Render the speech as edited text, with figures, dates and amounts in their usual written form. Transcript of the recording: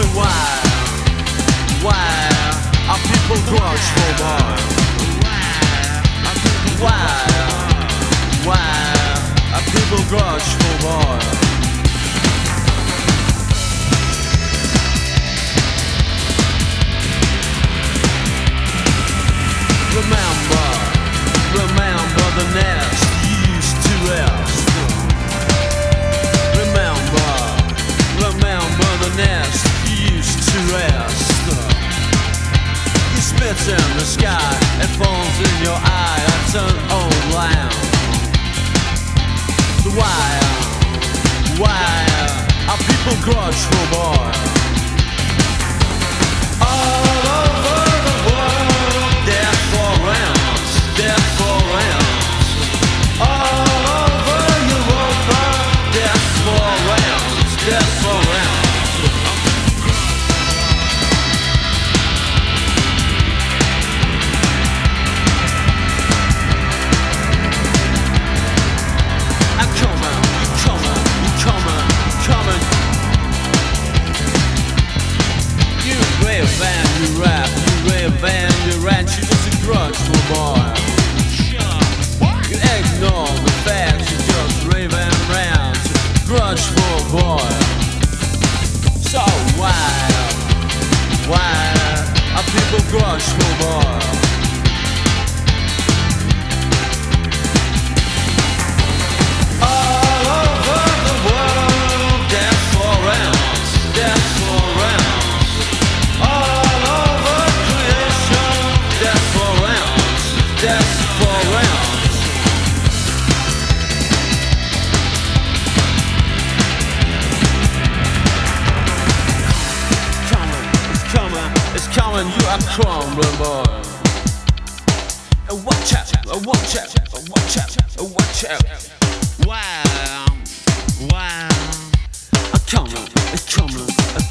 me why are people grudge for more? Why are people grudge for more? Remember the nest you used to rest. Remember the nest you used to rest. You spit in the sky, it falls in your eye, I turn on lamp. Why are people grudge for more? All over the world, they're for rounds, they're for rounds. All over Europa, they're for rounds, they're for rounds. You rave and you rap, you rave and you rant, you just a grudge for more. You ignore the facts, you just rave and rant, grudge for boy. So why are people grudge for more? All over the world, they're for rounds, they're for rounds. All over creation, they're for rounds, they're for rounds. It's coming, you are crumbling, boy. Watch out, watch out, watch out, watch out. Wow, I'm coming, it's coming.